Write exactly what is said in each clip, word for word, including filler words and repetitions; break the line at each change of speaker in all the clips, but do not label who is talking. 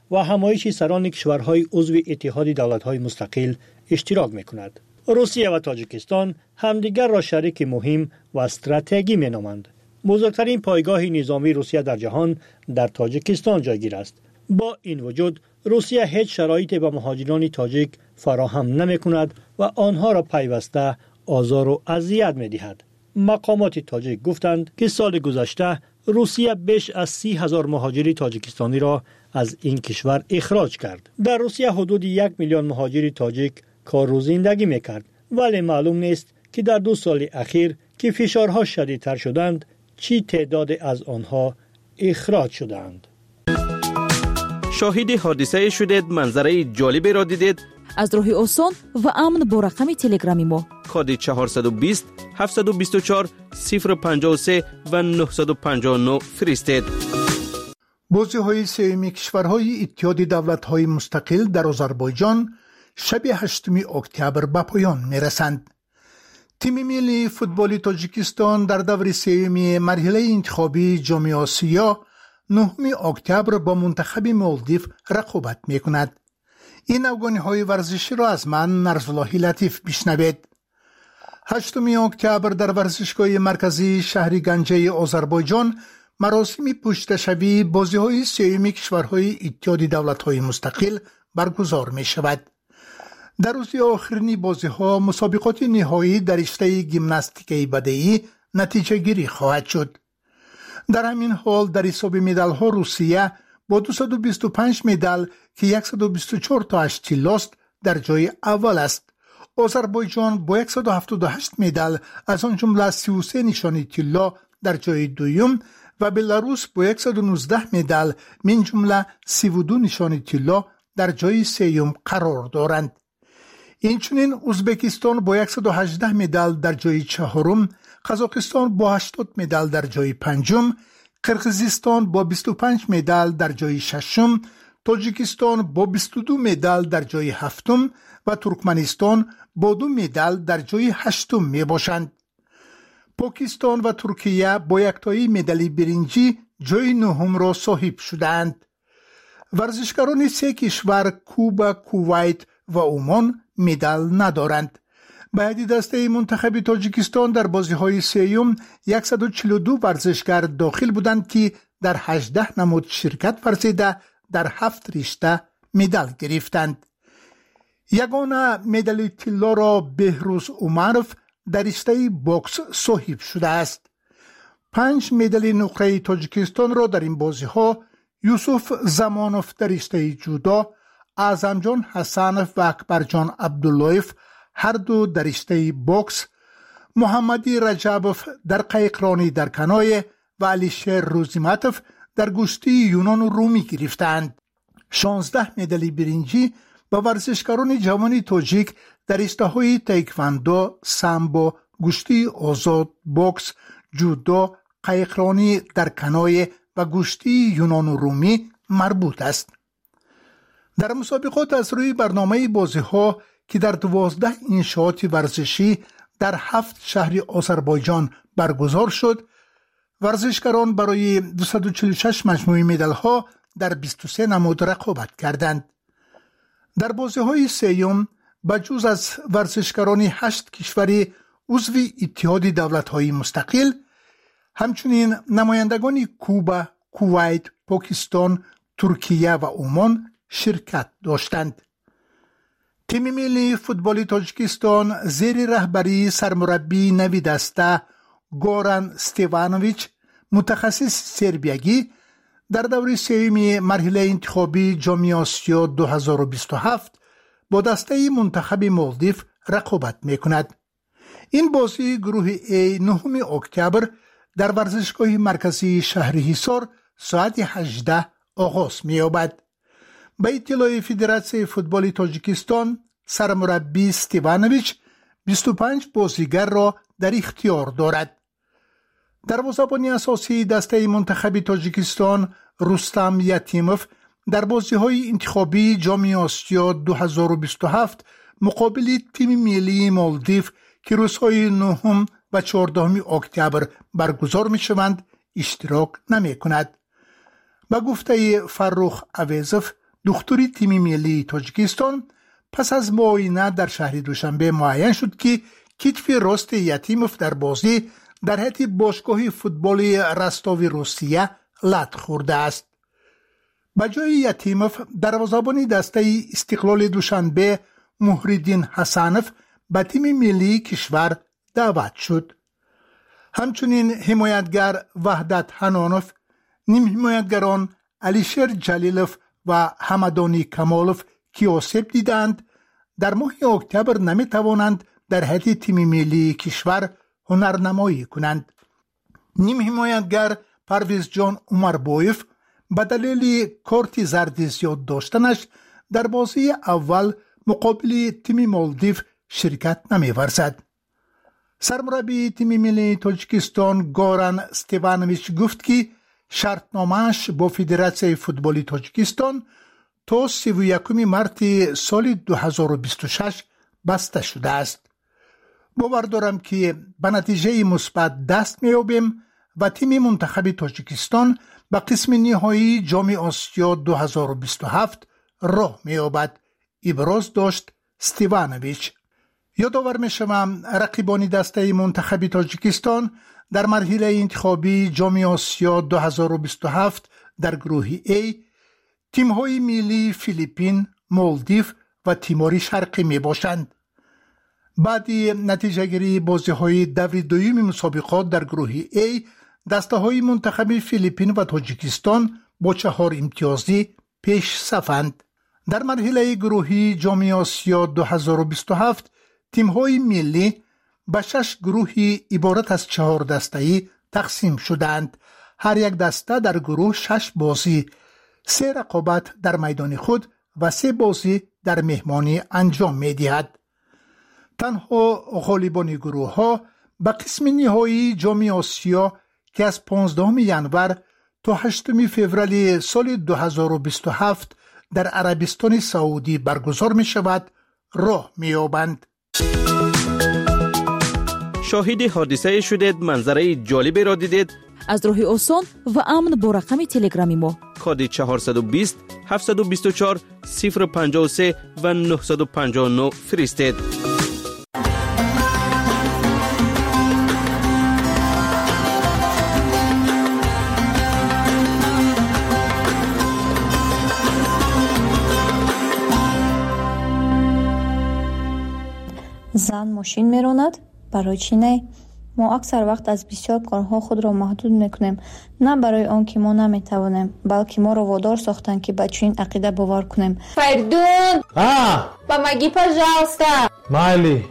و همایش سران کشورهای عضو اتحاد دولت‌های مستقل اشتراک می‌کند. روسیه و تاجیکستان همدیگر را شریک مهم و استراتژیکی می‌نامند. بزرگترین پایگاه نظامی روسیه در جهان در تاجیکستان جایگیر است. با این وجود روسیه هیچ شرایطی به مهاجران تاجیک فراهم نمی‌کند و آنها را پیوسته آزار و اذیت می‌دهد. مقامات تاجیک گفتند که سال گذشته روسیه بیش از سی هزار مهاجر تاجیکستانی را از این کشور اخراج کرد. در روسیه حدود یک میلیون مهاجر تاجیک کار و زندگی می‌کرد، ولی معلوم نیست که در دو سال اخیر که فشارها شدیدتر شدند چی تعداد از آنها اخراج شدند.
شاهد حادثه شدید، منظره جالبی را دیدید؟
از راه آسان و امن با رقم تلگرامی ما
کد چهارصد و بیست هفتصد و بیست و چهار صفر پنجاه و سه و نهصد و پنجاه و نه فرستید.
بازی‌های سوم کشورهای اتحاد دولت‌های مستقل در آذربایجان شب هشتم اکتبر به پایان می‌رسند. تیم ملی فوتبال تاجیکستان در دور سوم مرحله انتخابی جام آسیا نهم اکتبر با منتخب مالدیو رقابت می‌کند. این افغانی‌های ورزشی را از من نرزالله لطیف بشنوید. هشتم اکتبر در ورزشگاه مرکزی شهر گنجه آذربایجان مراسم پشتشوی بازی‌های سوم کشورهای اتحاد دولت‌های مستقل برگزار می‌شود. در روز آخرین بازی‌ها مسابقات نهایی در رشته گیمناستیک بدنی نتیجه گیری خواهد شد. در همین حال در حساب مدال‌ها روسیه با دویست و بیست و پنج مدال که صد و بیست و چهار تاش طلاست در جای اول است. آذربایجان با صد و هفتاد و هشت مدال از آن جمله سی و سه نشانی طلا در جای دوم و بلاروس با صد و نوزده مدال من جمله سی و دو نشانی طلا در جای سوم قرار دارند. اینچنین ازبکستان با صد و هجده مدال در جای چهارم، قزاقستان با هشتاد مدال در جای پنجم، قرقیزستان با بیست و پنج مدال در جای ششم، تاجیکستان با بیست و دو مدال در جای هفتم و ترکمنستان با دو مدال در جای هشتم می باشند. پاکستان و ترکیه با یکتایی مدال برنجی جای نهم را صاحب شدند. ورزشکاران سه کشور کوبا، کویت و عمان مدال ندارند. بعد دسته منتخب تاجیکستان در بازی‌های سوم صد و چهل و دو ورزشکار داخل بودند که در هجده نماد شرکت ورزیده در هفت رشته مدال گرفتند. یگانه مدال طلا را بهروز عمرف در رشته باکس صاحب شده است. پنج مدال نقره تاجیکستان را در این بازی‌ها یوسف زمانوف در رشته جودو، اعظمجان حسنف و اکبرجان عبداللهیف هر دو در رشته باکس، محمدی رجبوف در قایقرانی در کنایه و علیشیر روزیمتوف در گشتی یونان و رومی گرفتند. شانزده مدال برنجی با ورزشکاران جوان تاجیک در رشته‌های تایکواندو، سامبو، گشتی آزاد، باکس، جودو، قایقرانی در کنایه و گشتی یونان و رومی مربوط است. در مسابقات از روی برنامه بازی‌ها که در دوازده انشاءات ورزشی در هفت شهر آذربایجان برگزار شد، ورزشکاران برای دویست و چهل و شش مجموعه مدال‌ها در بیست و سه نماد رقابت کردند. در بازی‌های سوم بجز از ورزشکاران هشت کشوری عضو اتحاد دولت‌های مستقل، همچنین نمایندگان کوبا، کویت، پاکستان، ترکیه و عمان شرکت داشتند. تیم ملی فوتبال تاجیکستان زیر رهبری سرمربی نوی دسته گوران استیوانویچ متخصص سربیایی در دوره سوم مرحله انتخابی جام آسیا دو هزار و بیست و هفت با دسته منتخب مالدیو رقابت میکند. این بازی گروه ای نهم اکتبر در ورزشگاه مرکزی شهر حصار ساعت هجده آغاز می‌یابد. به اطلاع فدراسیون فوتبال تاجیکستان، سرمربی استیوانویچ بیست و پنج بازیگر را در اختیار دارد. دروازه‌بان اساسی دسته منتخب تاجیکستان رستم یتیموف در بازی‌های انتخابی جام آسیا دو هزار و بیست و هفت مقابل تیم ملی مالدیو که روزهای نهم و چهاردهم اکتبر برگزار می‌شوند اشتراک نمی‌کند. با گفته فرخ اویزوف دختری تیم ملی تاجیکستان پس از معاینه در شهر دوشنبه معین شد که کتف راست یتیموف در بازی در حیط باشگاه فوتبال رستاو روسیه لط خورده است. به جای یتیموف دروازه‌بان دسته استقلال دوشنبه محیدین حسنوف به تیم ملی کشور دعوت شد. همچنین حمایتگر وحدت حنانوف، نیم حمایتگران علیشیر جلیلوف و حمدانی کمالوف که آسیب دیدند در ماه اکتبر نمی توانند در حیط تیم ملی کشور هنرنمایی کنند. نیم حمایتگر پرویز جان عمربایف به دلیل کارت زرد زیاد داشتنش در بازی اول مقابل تیم مالدیو شرکت نمی ورزد. سرمربی تیم ملی تاجیکستان گوران استیوانویچ گفت که شرطنامه‌اش با فدراسیون فوتبال تاجیکستان تا سی و یکم مارس سال دو هزار و بیست و شش بسته شده است. باور دارم که به نتیجه مثبت دست می‌یابیم و تیم منتخب تاجیکستان به قسم نهایی جام آسیا دو هزار و بیست و هفت راه می‌یابد، ابراز داشت استیوانویچ. یادآور می‌شوم رقیبان دسته منتخب تاجیکستان در مرحله انتخابی جام آسیا دو هزار و بیست و هفت در گروه A تیم‌های ملی فیلیپین، مالدیو و تیمور شرقی میباشند. بعد نتیجه گیری بازی‌های دور دوم مسابقات در گروه A دسته‌های منتخب فیلیپین و تاجیکستان با چهار امتیازی پیش صفند. در مرحله گروهی جام آسیا دو هزار و بیست و هفت تیم‌های ملی به شش گروهی عبارت از چهار دسته‌ای تقسیم شدند. هر یک دسته در گروه شش بازی، سه رقابت در میدان خود و سه بازی در مهمانی انجام می‌دهد. تنها غالبان گروه ها به قسم نهایی جام آسیا که از پانزدهم ژانویه تا هشتم فوریه سال دو هزار و بیست و هفت در عربستان سعودی برگزار می شود راه می یابند.
شاهد حادثه شدید، منظره جالبی را دیدید؟
از راه آسان و امن با رقم تلگرامی ما
کد چهارصد و بیست هفتصد و بیست و چهار صفر پنجاه و سه و نهصد و پنجاه و نه فرستید.
زن ماشین میراند؟ برای چی نه؟ ما اکثر وقت از بسیار کارها خود را محدود میکنیم، نه برای آن که ما نمیتوانیم، بلکه ما را وادار ساختند که به چنین عقیده باور کنیم.
Perdón.
Ah,
Помоги, пожалуйста.
Майли.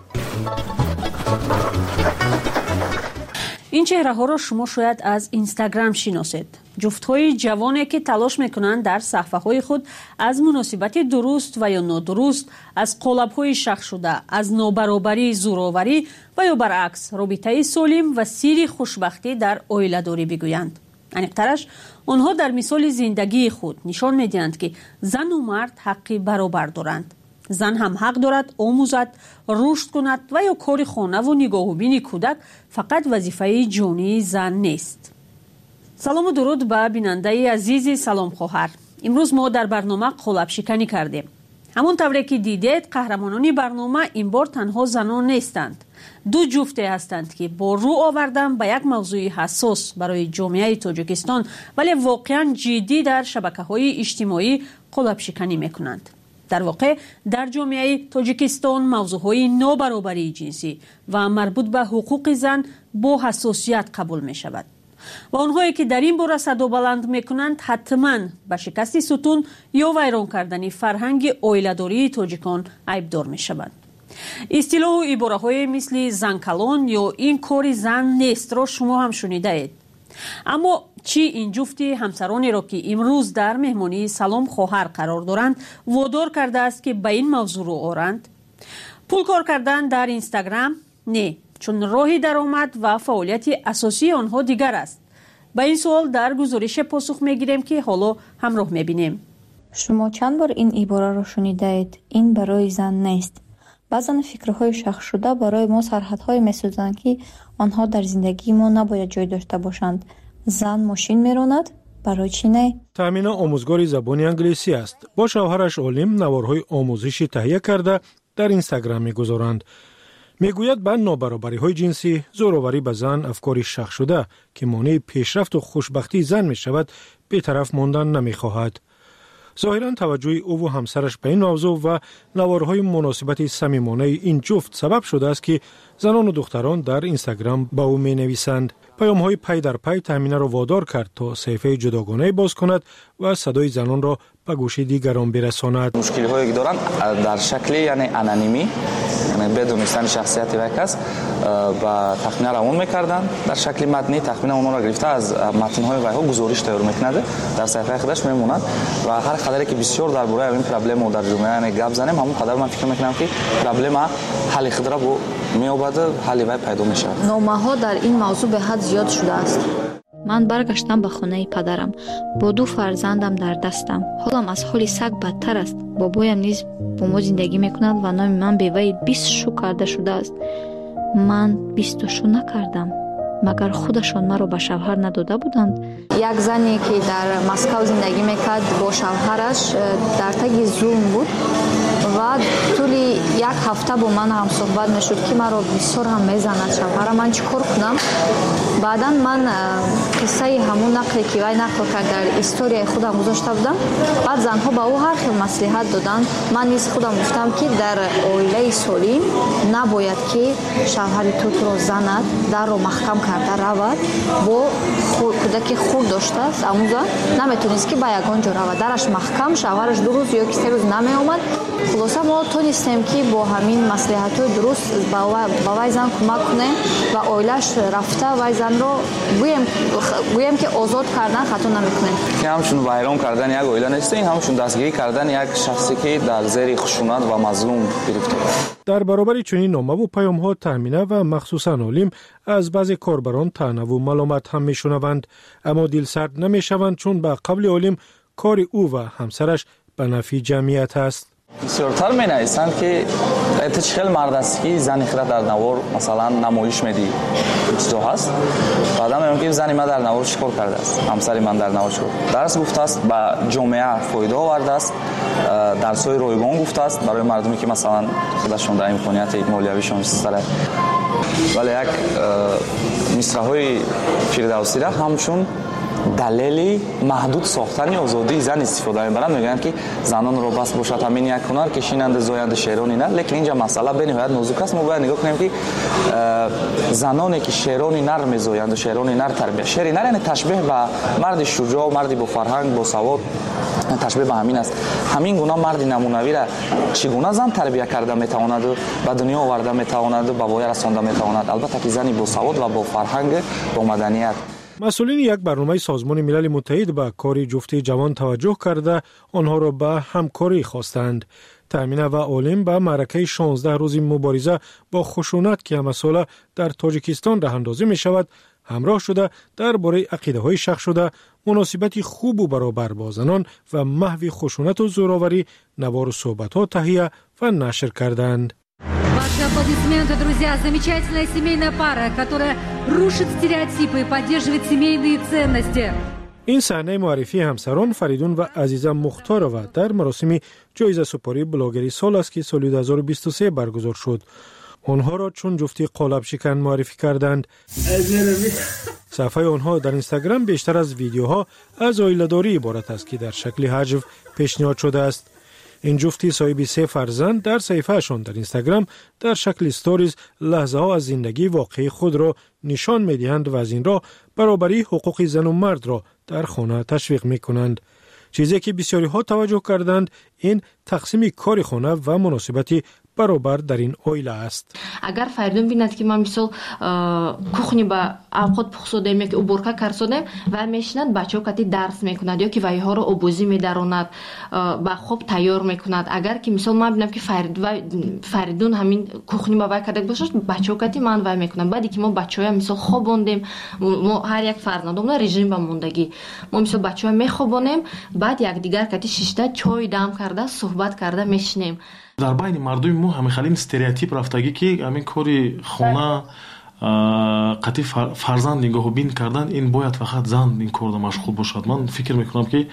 این چهره ها را شما شاید از اینستاگرام شناسید. جفت های جوانی که تلاش میکنند در صفحه های خود از مناسبت درست و یا نادرست، از قالب های شخص شده، از نابرابری زوراوری و یا برعکس رابطه سالم و سیر خوشبختی در عائله داری بگویند. انیقترش آنها در مثال زندگی خود نشان میدهند که زن و مرد حقی برابر دارند. زن هم حق دارد آموزد، رشد کند و یا کار خانه و نگاه و بین کودک فقط وظیفه جانی زن نیست. سلام و درود به بیننده عزیز سلام خواهر. امروز ما در برنامه قالب شکنی کردیم. همون طوری که دیدید قهرمانان برنامه این بار تنها زنان نیستند. دو جفته هستند که با رو آوردن به یک موضوع حساس برای جامعه تاجیکستان ولی واقعا جدی در شبکه‌های اجتماعی قالب شکنی میکنند. در واقع در جامعه تاجیکستان موضوعهای نابرابری جنسی و مربوط به حقوق زن با حساسیت قبول می شود و آنهایی که در این باره صدا بلند می کنند حتما به شکست ستون یا ویران کردن فرهنگ عائله‌داری تاجیکان عیبدار می شوند. اصطلاح و عباره های مثل زن کلان یا این کار زن نیست را شما هم شنیده اید. اما چی این جفتی همسرانی را که امروز در مهمانی سلام خواهر قرار دارند وادار کرده است که به این موضوع رو آورند؟ پول کار کردن در اینستاگرام؟ نه، چون راه درآمد و فعالیت اساسی آنها دیگر است. به این سوال در گزارش پاسخ میگیریم که حالا همراه میبینیم.
شما چند بار این عباره را شنیده اید؟ این برای زن نیست. بعضن فکرهای شخص شده برای ما سرحدهای میسازند که آنها در زندگی ما نباید جای داشته باشند. زن ماشین میراند؟ برای چی نه؟
تامین آموزگاری زبان انگلیسی است. با شوهرش اولیم نوارهای آموزشی تهیه کرده در اینستاگرام می‌گذارند. میگوید به نابرابری‌های جنسی، زوراوری به زن افکاری شخص شده که مانع پیشرفت و خوشبختی زن می‌شود، بی‌طرف ماندن نمی‌خواهد. ظاهراً توجه او و همسرش به این موضوع و نوارهای مناسبت صمیمانه این جفت سبب شده است که زنان و دختران در اینستاگرام با او می‌نویسند. پیام‌های پی در پی تامینه را وادار کرد تا صفحه جداگانه باز کند و صدای زنان را به گوش دیگران برساند.
مشکل‌هایی که دارند در شکل یعنی انانیمی، یعنی بدون دانستن شخصیت یک کس و تخمین را اون می‌کردند. در شکل متنی تخمین اون را گرفته از متن‌های ویها گزارش تیار می‌کند، در صفحه خودش می‌ماند و هر قدری که بسیار درباره این پرابلم و در جامعه گپ زنیم، همون قدر من فکر می‌کنم که پرابلم حل خود را با می‌آورد، حل وی پیدا می‌شود.
نامه‌ها در این موضوع به حد زیاد شده است. من برگشتم به خانه پدرم با دو فرزندم در دستم. حالم از حال سگ بدتر است. بابایم نیز با ما زندگی میکند و نام من به وی بیست شو کرده شده است. من بیست شو نکردم. مگر خودشان مرا به شوهر نداده بودند؟ یک زنی که در مسکو زندگی میکرد با شوهرش در تگ زوم بود و طولی یک هفته با من هم صحبت میشد که مرا بسیار هم میزند شوهرم. من چیکار کنم؟ بعدا من قصه همون نقلی که وی نقل کرد در استوری خودم گذاشته بودم. بعد زنها با او هر خیل مصلحت دادن. من نیز خودم گفتم که در عائله سالم نباید که شوهر تو تو را زند، در رو محکم کرده رود. با کودکی خود داشته است اما زن نمیتونست که با یگان جا رود، درش محکم، شوهرش دو روز یا که سه روز نمی آمد. خلاصه ما تونستیم که با همین مصلحت‌های درست با وی زن کمک کنیم و عائله‌اش رفته وی زن رو گویم گویم که آزاد کردن خطا نمی‌کنیم.
که همشون ویران کردن یک عائله نیست، این همشون دستگیری کردن یک شخصی که در زیر خشونت و مظلوم گرفتار است.
در برابر چنین نامه و پیام‌ها تامینه و مخصوصاً اولیم از بعضی کاربران طعنه و ملامت هم می‌شنوند، اما دلسرد نمی‌شوند چون به قبل اولیم کار او و همسرش به نفع جمعیت است.
بسیارتر می نویسند که ایت خیلی مرد است که زنی خود در نوار مثلا نمایش میدی چیزا هست. بعدا میگم که زنی من در نوار چیکار کرده است، همسری من در نوار چیکار درس گفته است، به جامعه فایده آورده است، درس‌های رایگان گفته است برای مردمی که مثلا خودشون در امکانیت مالیویشون سره. ولی یک مصرع‌های فردوسی را همچون دلیلی محدود ساختن آزادی زن استفاده می‌برند. میگن که زنان رو بس باشد همین یک هنر که شیننده زاینده شعرانی نه، لیکن اینجا مسئله به نهایت نازک است. ما باید نگاه کنیم که زنانی که شعرانی نر می‌زایند و شعرانی نر تربیت، شعری نر یعنی تشبیه به مرد شجاع، مردی با فرهنگ، با سواد، تشبیه به همین است. همین گونه مرد نمونوی را چگونه زن تربیت کرده میتواند و به دنیا آورده میتواند و به وای رسانده میتواند، البته که زنی با سواد و با فرهنگ، با مدنیت.
مسئولین یک برنامه سازمان ملل متحد به کار جفتی جوان توجه کرده آنها را به همکاری خواستند. تامینه و اولیم به معرکه شانزده روزی مبارزه با خشونت که همه ساله در تاجیکستان راه اندازی می شود همراه شده درباره عقیده های شخص شده، مناسبتی خوب و برابر با زنان و محو خشونت و زوراوری نوار صحبت ها تهیه و نشر کردند.
Ваши аплодисменты, друзья. Замечательная семейная пара, которая рушит стереотипы и поддерживает семейные ценности.
این صحنه معرفی همسران فریدون و عزیزه مختارова در مراسم جایزه سپاری بلاگری سال است که سال دو هزار و بیست و سه برگزار شد. آنها را چون جفتی قالب شکن معرفی کردند. صفحه آنها در اینستاگرام بیشتر از ویدیوها از عائله‌داری عبارت است که در شکل حجو پیشنهاد شده است. این جفتی صاحب سه فرزند در صفحه‌شان در اینستاگرام در شکل استوریز لحظه ها از زندگی واقعی خود را نشان می‌دهند و از این را برابری حقوق زن و مرد را در خانه تشویق می‌کنند. چیزی که بسیاری ها توجه کردند این تقسیم کار خانه و مناسبتی برابر در این عائله است.
اگر فریدون بیند که ما مثلا کوخنی با اوقات پخسودیم یا که اوبورکا کرسودیم و میشند بچه‌ها کتی درس میکند یا که ویها رو آبوزی میدراند با خوب تیار میکند. اگر که مثلا ما ببینم که فرید و فریدون همین کوخنی با وی کرده باشه بچه‌ها کتی من وی میکنم. بعدی که ما بچه‌ها مثلا خوابوندیم، ما هر یک فرزندمون رژیم با موندگی ما مثلا بچه‌ها میخوابونیم، بعد یک دیگر کتی شیشته چای دم کرده صحبت کرده میشنیم.
در بین مردم ما همه خیلی استریوتیپ رفتگی که همین کاری خونه қатъи фарзанд нигоҳубин кардан ин бояд фақат зан ин корда машғул бошад. Ман фикр мекунам ки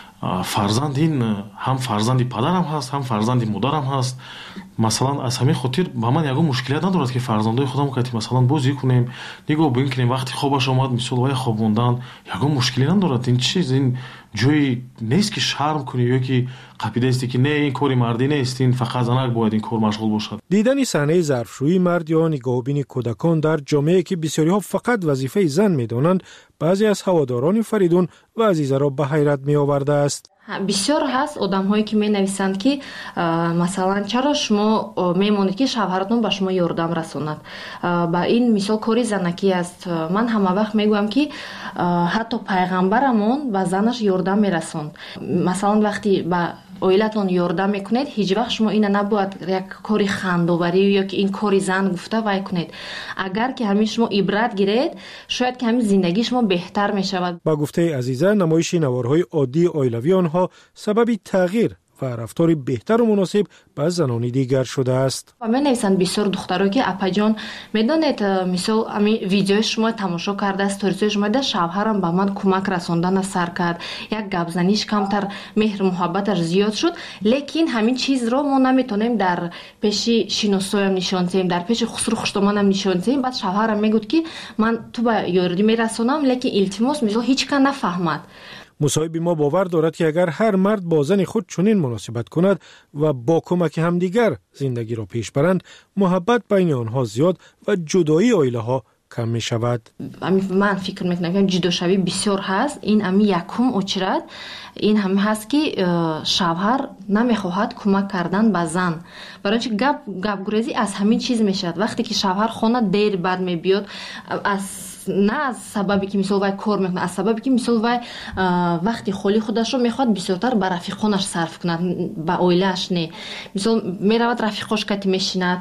фарзанд ин ҳам фарзанди падарам ҳаст, ҳам фарзанди модарам ҳаст. Масалан аз ҳамин хотир ба ман ягон мушкилият надорад ки фарзандои худам кати масалан бозӣ кунем, нигоҳ бин кунем, вақти хобаш омад мисол вай хобондан ягон мушкилӣ надорад. Ин чиз ин ҷои нест ки шарм кунӣ ё ки қапидаисти ки не ин кори мардӣ нест, ин фақат занак бояд ин кор машғул бошад.
дидани саҳнаи зарфшӯии мард ё нигоҳубини кӯдакон дар ҷомеае ки бисёриҳо фақат вазифаи зан медонанд, баъзе аз ҳаводорони Фаридун ва Азизаро ба ҳайрат меовардааст.
бисёр ҳаст одамҳое ки менависанд ки масалан чаро шумо мемонед ки шавҳаратон ба шумо ёрдам расонад. Ба ин мисол кори занакӣ аст. Ман ҳама вақт мегӯям ки ҳатто пайғамбарамон ба занаш ёрдам мерасонд. Масалан вақти ба оилатон ёрдам мекунед, ҳеҷ вақт шумо ина набояд як кори хандоварӣ ё ки ин кори зан гуфта вай кунед. Агар ки ҳамин шумо ибрат гиред, шояд ки ҳамин зиндагии шумо беҳтар мешавад.
ба гуфтаи Азиза, намоиши наворҳои оддии оилавии онҳо сабаби тағйир ва рафтори беҳтару муносиб ба занони дигар шудааст.
Ва менависанд бисёр духтаро ки апаҷон медонед мисол ами видеои шумо тамошо карда, сторисои шумо да шавҳарам ба ман кӯмак расондана сар кард, як гапзаниш камтар меҳру муҳаббаташ зиёд шуд, лекин ҳамин чизро мо наметонем дар пеши шиносоям нишон диҳем, дар пеши хусру хуштоманам нишон диҳем. Баъд шавҳарам мегӯяд ки ман ту ба ёрдӣ мерасонам, лекин илтимос мисол ҳеҷ кан нафаҳмад.
мусоҳиби мо бовар дорад ки агар ҳар мард бо зани худ чунин муносибат кунад ва бо кӯмаки ҳамдигар зиндагиро пеш баранд, муҳаббат байни онҳо зиёд ва ҷудоии оилаҳо кам мешавад.
Ман фикр мекунам ки ҷудошавӣ бисёр ҳаст. Ин ами якум очрад ин ҳам ҳаст ки шавҳар намехоҳад кӯмак кардан ба зан. Барои чи гап гапгурезӣ аз ҳамин чиз мешавад. Вақте ки шавҳар хона дер бад мебиёд, аз на аз сабаби ки мисол вай кор мекунад, аз сабаби ки мисол вай вақти холи худашро мехоҳад бисёртар ба рафиқонаш сарф кунад, ба оилааш не. Мисол меравад рафиқош кати мешинад,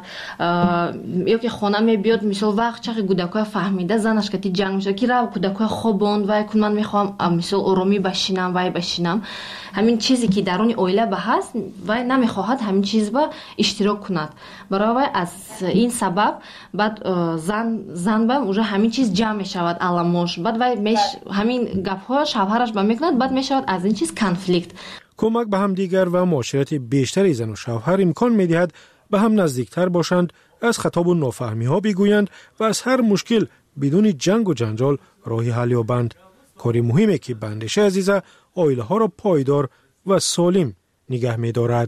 ё ки хона мебиёд, мисол вақт чақи кӯдакоя фаҳмида занаш кати ҷанг мешавад ки рав кӯдакоя хобонд, вай кун, ман мехоҳам мисол оромӣ башинам, вай башинам. Ҳамин чизе ки даруни оила ба ҳаст, вай намехоҳад ҳамин чиз ба иштирок кунад. Барои вай аз ин сабаб баъд зан зан ба уже ҳамин чиз ҷамъ мешавад аламош, баъд вай меш ҳамин гапҳо шавҳараш ба мекунад, баъд мешавад аз ин чиз конфликт.
кӯмак ба ҳамдигар ва муоширати бештари зану шавҳар имкон медиҳад ба ҳам наздиктар бошанд, аз хатобу нофаҳмиҳо бигӯянд ва аз ҳар мушкил бидуни ҷангу ҷанҷол роҳи ҳал ёбанд. кори муҳиме ки ба андешаи Азиза оилаҳоро пойдор ва солим нигаҳ медорад.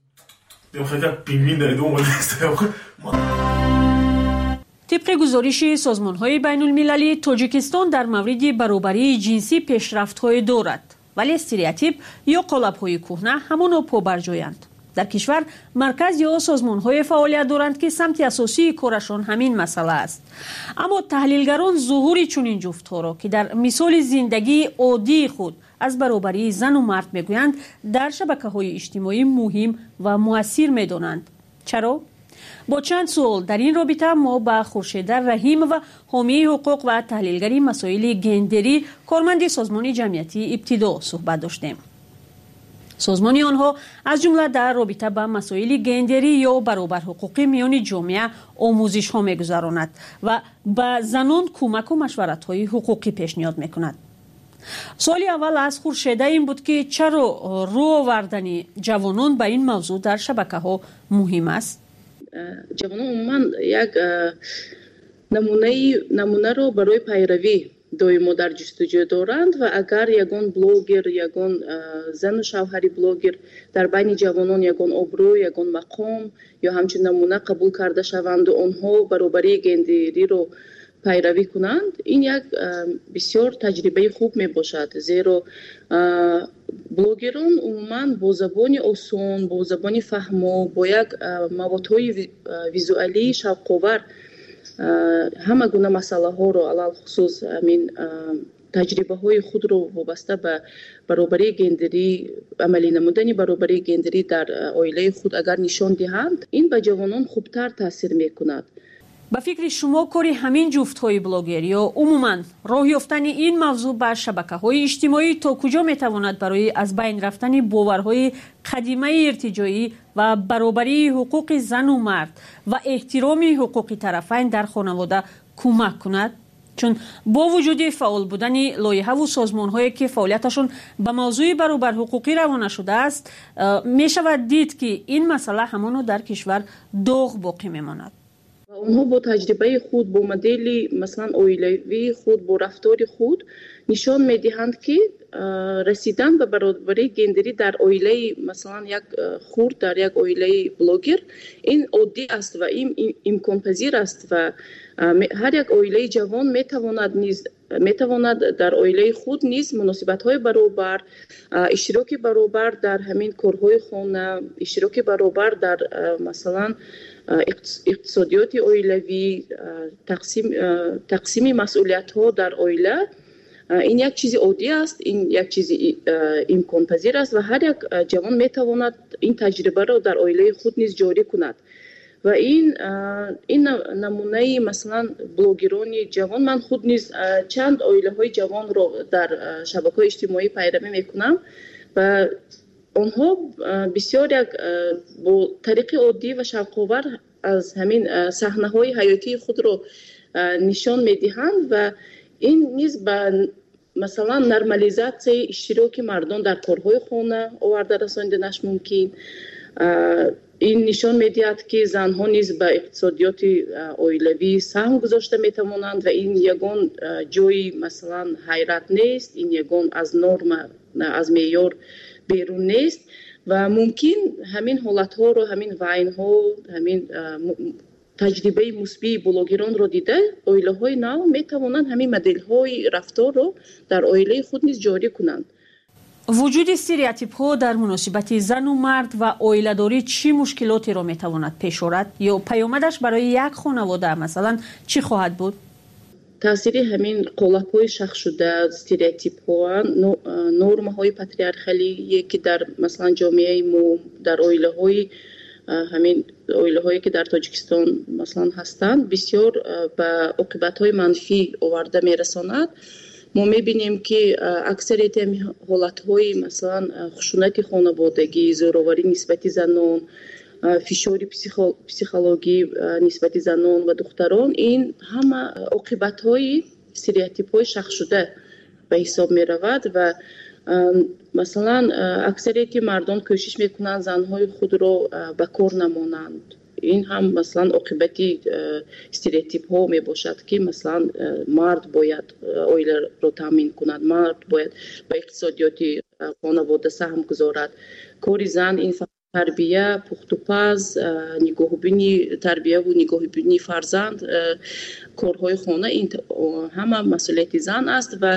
طبق گزارش سازمان‌های بین‌المللی، تاجیکستان در مورد برابری جنسی پیشرفت‌های دارد، ولی استریوتیپ یا قالب‌های کهنه همانا پابرجایند. در کشور مرکز یا سازمان‌های فعالیت دارند که سمت اساسی کارشان همین مسئله است. اما تحلیلگران ظهور چنین جفت‌ها را که در مثال زندگی عادی خود از برابری زن و مرد میگویند، در شبکه‌های اجتماعی مهم و مؤثر می‌دانند. چرا؟ با چند سوال در این رابطه ما با خورشید رحیم و حامی حقوق و تحلیلگری مسائل گندری کارمند سازمان جمعیتی ابتدا صحبت داشتیم. سازمان آنها از جمله در رابطه با مسائل گندری یا برابر حقوقی میان جامعه آموزش ها میگذراند و به زنان کمک و مشورت های حقوقی پیشنهاد میکند. سوالی اول از خورشید این بود که چرا رو آوردن جوانان به این موضوع در شبکه ها مهم است؟
جوانان عموما یک نمونه نمونه رو برای پیروی دویمو در جستجو دارند و اگر یگان بلوگر یگان زن و شوهری بلوگر در بین جوانان یگان ابرو یگان مقام یا همچنین نمونه قبول کرده شوند و آنها برابری گندری رو پیروی کنند، این یک بسیار تجربه خوب می باشد، زیرا بلوگران عموما با زبان آسان، با زبان فهمو، با یک موادهای ویزوالی شوق‌آور همه گونه مسئله ها رو علل خصوص امین تجربه های خود رو وابسته به برابری گندری، عملی نمودن برابری گندری در عائله خود اگر نشان دهند، این به جوانان خوبتر تاثیر میکند.
به فکر شما کاری همین جفت‌های بلاگر یا عموماً راه یافتن این موضوع بر شبکه‌های اجتماعی تا کجا می‌تواند برای از بین رفتن باورهای قدیمی ارتجاعی و برابری حقوق زن و مرد و احترام حقوق طرفین در خانواده کمک کند؟ چون با وجود فعال بودن لایحه و سازمان‌هایی که فعالیتشون به موضوع برابر حقوقی روانه شده است، می شود دید که این مسئله همانو در کشور داغ باقی میماند.
اونها با تجربه خود، با مدل مثلا اویلوی خود، با رفتار خود نشان میدهند که رسیدن به برابری گندری در اویله مثلا یک خورد، در یک اویله بلاگر این عادی است و این امکان پذیر است و هر یک اویله جوان میتواند نیز میتواند در اویله خود نیز مناسبت‌های برابر، اشتراک برابر در همین کارهای خانه، اشتراک برابر در مثلا اقتصادیات اویلوی، تقسیم تقسیم مسئولیت‌ها در اویله، این یک چیز عادی است، این یک چیز امکان پذیر است و هر یک جوان میتواند این تجربه را در اویله خود نیز جاری کند و این این نمونه مثلا بلاگران جوان، من خود نیز چند اویله های جوان را در شبکه‌های اجتماعی پیروی میکنم و آنها بسیار یک با طریق عادی و شوق‌آور از همین صحنه‌های حیاتی خود را نشان میدهند و این نیز به مثلا نرمالیزاسیای اشتراک مردان در کارهای خانه آورده رساندنش ممکن. این نشان میدهد که زنها نیز به اقتصادیات اویلوی سهم گذاشته میتوانند و این یگان جای مثلا حیرت نیست، این یگان از نرم از معیار بیرون نیست و ممکن همین حالت ها رو، همین وین ها، همین تجربه مثبت بلاگران رو دیده اویله های نو می توانند همین مدل های رفتار رو در اویله خود نیز جاری کنند.
وجود استریوتیپ ها در مناسبت زن و مرد و اویله داری چی مشکلاتی رو می تواند پیش آورد یا پیامدش برای یک خانواده مثلا چی خواهد بود؟
تاثیر همین قالب های شخص شده، استریوتیپ ها، نرم های پاتریارخالی که در مثلا جامعه ما، در اویله های همین اویله هایی که در تاجیکستان مثلا هستند بسیار به عاقبت های منفی آورده میرساند. ما میبینیم که اکثریت حالت های مثلا خشونت خانوادگی، زوراوری نسبت زنان، فشار پسیخولوژی نسبت زنان و دختران، این همه عاقبت های استریوتیپ های شخص شده به حساب می رود و مثلا اکثریت مردم کوشش میکنند زنهای خود را به کار نمانند. این هم مثلا عاقبت استریوتیپ ها می باشد که مثلا مرد باید اویله را تامین کند، مرد باید به اقتصادیات خانواده سهم گذارد. کار زن این تربیه، پخت و پز، نگاهبینی تربیه و نگاهبینی فرزند، کارهای خانه، این همه مسئولیت زن است و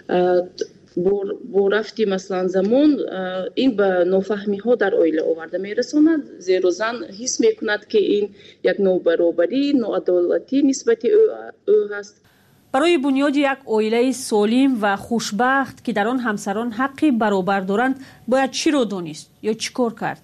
با رفتی مثلا زمان این به نافهمی ها در اویله آورده میرساند، زیرا زن حس میکند که این یک نابرابری، ناعدالتی نسبت او هست.
برای بنیاد یک اویله سالم و خوشبخت که در آن همسران حقی برابر دارند باید چی رو دانست یا چی کار کرد؟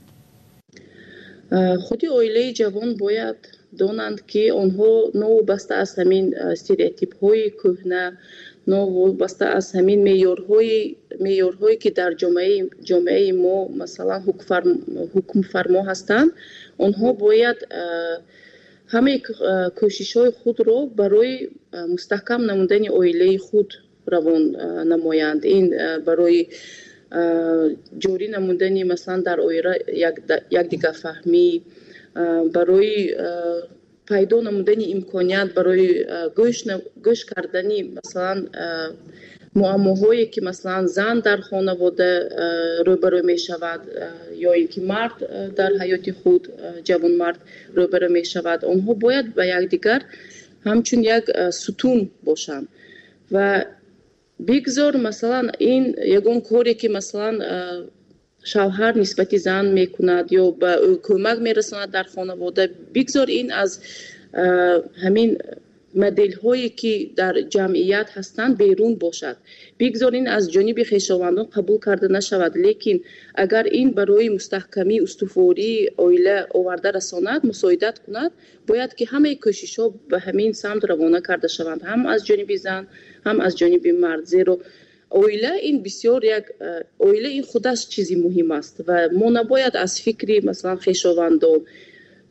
خودی اویله جوان باید دانند که آنها نوابسته از همین استریوتیپ های کهنه، نوابسته از همین معیارهای معیارهایی که در جامعه جامعه ما مثلا حکم فرما هستند، آنها باید همه کوشش های خود را برای مستحکم نمودن اویله خود روان نمایند. این برای جوری نمودن مثلا در اویله یک دیگر فهمی، برای پیدا نمودن امکانیت برای گوش گوش کردنی مثلا معماهایی که مثلا زن در خانواده روبرو می شود یا اینکه مرد در حیات خود، جوان مرد روبرو می شود، آنها باید به یکدیگر همچون یک ستون باشند و بگذار مثلا این یگان کاری که مثلا شوهر نسبت زن میکند یا به او کمک میرساند در خانواده، بگذار این از همین مدل هایی که در جمعیت هستند بیرون باشد، بگذار این از جانب خویشاوندان قبول کرده نشود. لیکن اگر این برای مستحکمی استواری اویله آورده رساند، مساعدت کند، باید که همه کوشش ها به همین سمت روانه کرده شوند، هم از جانب زن هم از جانب مرد. زیرا اویله این بسیار یک اویله این خودش چیزی مهم است و ما نباید از فکری مثلا خویشاوندان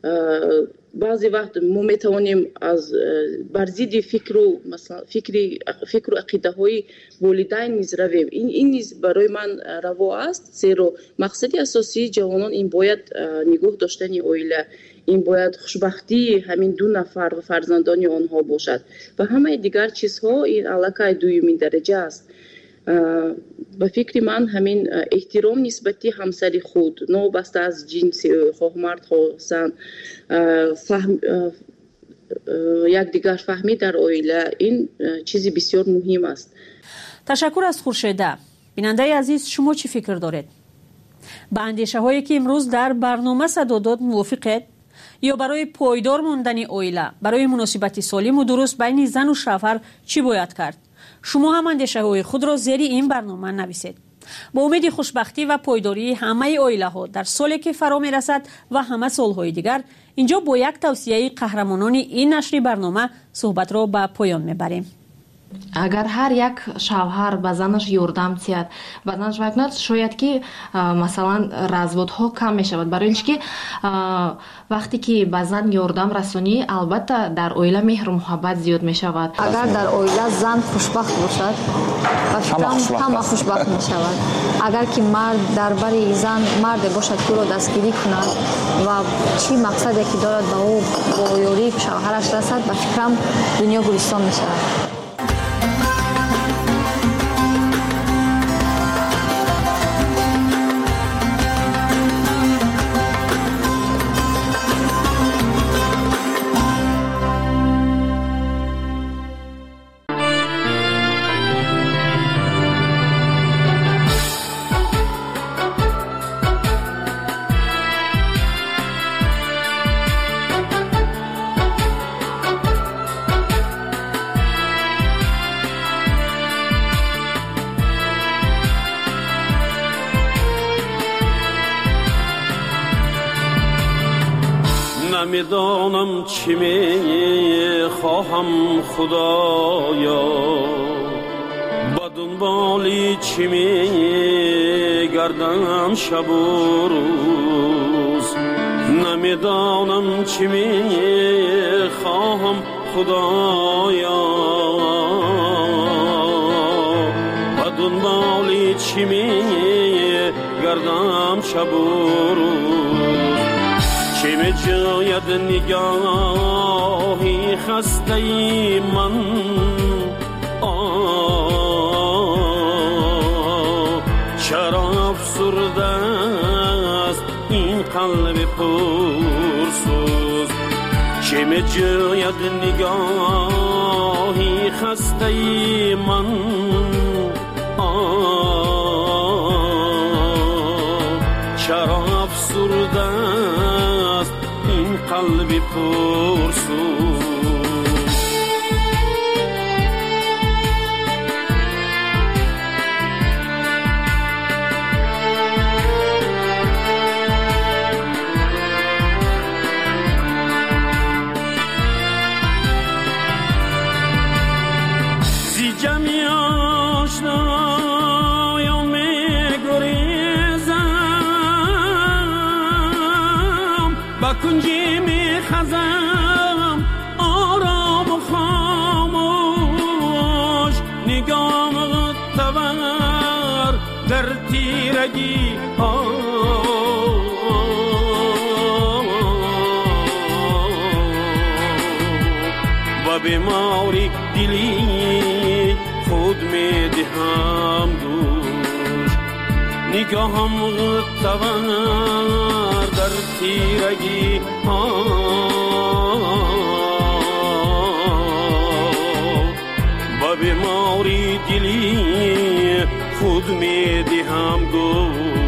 بعضی وقت ما میتوانیم از بر ضد فکر و مثلا فکری فکر و عقیده های والدین نیز رویم. این این نیز برای من روا است، زیرا مقصد اساسی جوانان این باید نگاه داشتن عائله، این باید خوشبختی همین دو نفر و فرزندان آنها باشد و همه دیگر چیزها این علاقه دومین درجه است. به فکر من همین احترام نسبتی همسر خود، نابسته از جنس خواه مرد خواه زن، فهم یک دیگر فهمی در عائله، این چیزی بسیار مهم است.
تشکر از خورشیده. بیننده عزیز، شما چی فکر دارید؟ با اندیشه هایی که امروز در برنامه صدا داد موافقید؟ یا برای پایدار موندن عائله، برای مناسبت سالم و درست بین زن و شوهر چی باید کرد؟ شما هم اندیشه های خود را زیر این برنامه نویسید. با امید خوشبختی و پایداری همه عائله ها در سالی که فرا می رسد و همه سالهای دیگر، اینجا با یک توصیه قهرمانان این نشر برنامه صحبت را به پایان می بریم.
اگر هر یک شوهر به زنش یاردم تید به زنش بکند، شاید که مثلا разводها کم می شود، برای اینکه وقتی که به زن یاردم رسانی البته در عائله مهر و محبت زیاد می شود.
اگر در عائله زن خوشبخت باشد و فکرم همه خوشبخت می شود. اگر که مرد در بری زن مرد باشد که را دستگیری کند و چی مقصدی که دارد به او با یاری شوهرش رسد، به فکرم دنیا گلستان می شود.
نمیدانم چی می خواهم خدایا، با دنبالی چی می گردم شب و روز. نمیدانم چی می خواهم خدایا، با دنبالی چی می گردم شب و روز. چه می جاید نگاهی خسته ای من، چرا افسرده است این قلب پرسوز. چه می جاید نگاهی خسته ای من، چرا افسرده است این قلب پرسوز. زی جمعی آشنایان می گریزم، با کنجی می خزم آرام و خاموش. نگام تور در تیرگی ها، و بیماری دلی خود می دهم دوش. نگاهم تور در تیرگی ها، و بیماری دلی خود می دهم دوش.